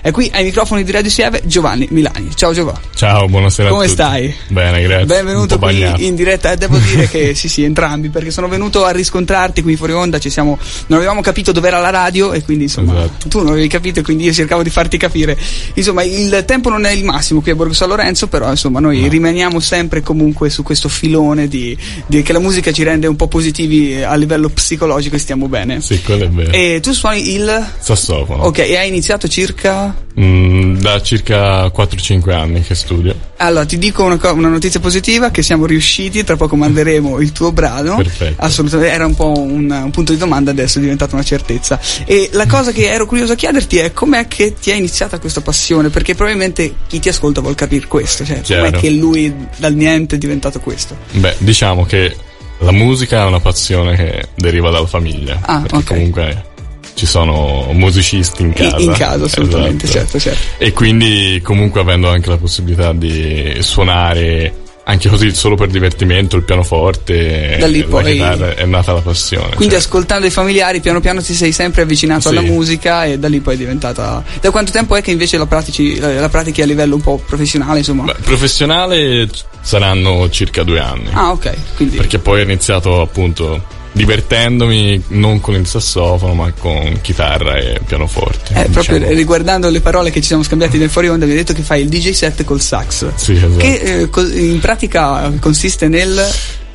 È qui ai microfoni di Radio Sieve Giovanni Milani. Ciao Giovanni. Ciao, buonasera. Come stai? Bene, grazie. Benvenuto qui in diretta. Devo dire che sì, entrambi, perché sono venuto a riscontrarti qui fuori onda. Non avevamo capito dov'era la radio e quindi insomma tu non avevi capito e quindi io cercavo di farti capire. Insomma, il tempo non è il massimo qui a Borgo San Lorenzo, però insomma noi rimaniamo sempre comunque su questo filone di che la musica ci rende un po' positivi a livello psicologico e stiamo bene. Sì, quello è vero. E tu suoni il sassofono. Ok, e hai iniziato circa? Da circa 4-5 anni che studio. Allora ti dico una notizia positiva, che siamo riusciti, tra poco manderemo il tuo brano. Perfetto. Assolutamente, era un po' un punto di domanda, adesso è diventata una certezza. E la cosa che ero curioso a chiederti è com'è che ti è iniziata questa passione, perché probabilmente chi ti ascolta vuol capire questo, cioè com'è che lui dal niente è diventato questo. Beh, diciamo che la musica è una passione che deriva dalla famiglia, perché comunque ci sono musicisti in casa. In casa, assolutamente, esatto. certo. E quindi comunque avendo anche la possibilità di suonare anche così solo per divertimento il pianoforte, da lì la poi chitarra, è nata la passione. Quindi ascoltando i familiari piano piano ti sei sempre avvicinato alla musica e da lì poi è diventata. Da quanto tempo è che invece la pratichi a livello un po' professionale, insomma? Beh, professionale saranno circa 2 anni. Ah, ok. Quindi perché poi ho iniziato appunto divertendomi non con il sassofono ma con chitarra e pianoforte. Proprio riguardando le parole che ci siamo scambiati nel fuori onda, mi hai detto che fai il DJ set col sax. Sì, esatto. Che in pratica consiste nel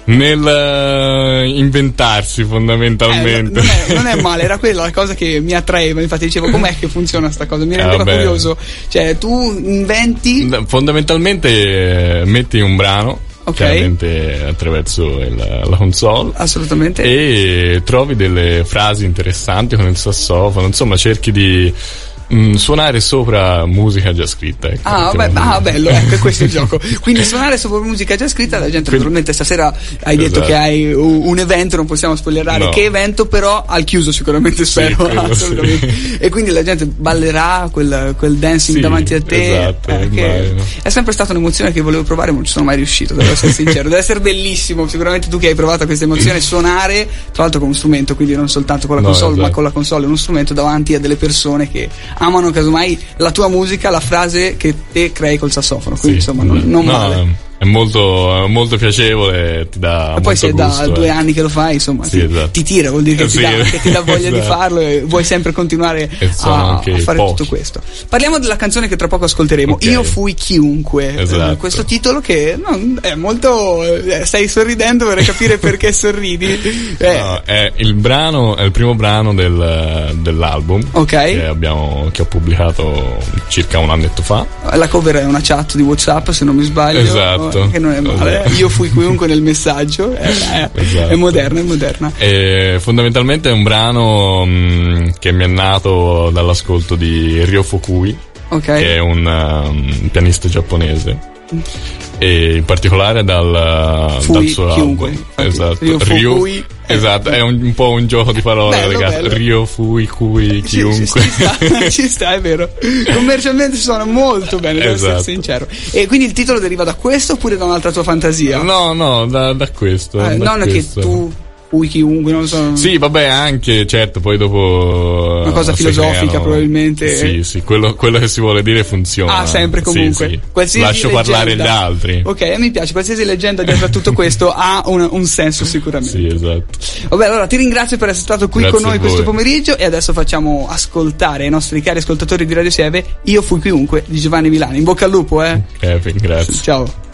inventarsi fondamentalmente. Non è male, era quella la cosa che mi attraeva, infatti dicevo com'è che funziona sta cosa, mi rendeva curioso. Cioè tu inventi fondamentalmente metti un brano chiaramente attraverso la console, assolutamente, e trovi delle frasi interessanti con il sassofono, insomma cerchi di suonare sopra musica già scritta, ecco. Bello, ecco, questo è il gioco. Quindi suonare sopra musica già scritta, la gente naturalmente stasera hai detto che hai un evento, non possiamo spoilerare che evento, però al chiuso sicuramente, spero, assolutamente. E quindi la gente ballerà quel dancing davanti a te, esatto, è sempre stata un'emozione che volevo provare ma non ci sono mai riuscito, devo essere sincero. Deve essere bellissimo, sicuramente tu che hai provato questa emozione, suonare tra l'altro con uno strumento, quindi non soltanto con la console, ma con la console uno strumento davanti a delle persone che amano casomai la tua musica, la frase che te crei col sassofono, quindi insomma non male. È molto piacevole, ti dà e poi se è da 2 anni che lo fai, insomma ti tira, vuol dire che ti dà voglia di farlo e vuoi sempre continuare a fare tutto questo. Parliamo della canzone che tra poco ascolteremo, Io fui chiunque, questo titolo che è molto stai sorridendo, vorrei capire perché sorridi. È il primo brano dell'album che ho pubblicato circa un annetto fa. La cover è una chat di WhatsApp, se non mi sbaglio. Esatto. Che non è male. Io fui chiunque nel messaggio, è moderna. E fondamentalmente è un brano che mi è nato dall'ascolto di Ryo Fukui, che è un pianista giapponese, e in particolare dal suo chiunque, album. Ryo esatto, è un po' un gioco di parole, ragazzi. Ryo Fui Kui chiunque. Ci sta, è vero. Commercialmente suona molto bene, devo essere sincero. E quindi il titolo deriva da questo oppure da un'altra tua fantasia? No, da questo. Non è che tu chiunque, non so. Sì, vabbè, anche, certo, poi dopo una cosa filosofica probabilmente. Sì, quello che si vuole dire funziona. Sempre comunque. Sì. Lascio parlare gli altri. Ok, mi piace, qualsiasi leggenda dietro a tutto questo ha un senso sicuramente. Sì, esatto. Vabbè, allora ti ringrazio per essere stato qui con noi questo pomeriggio e adesso facciamo ascoltare ai nostri cari ascoltatori di Radio Sieve Io fui chiunque di Giovanni Milani. In bocca al lupo, grazie. Ciao.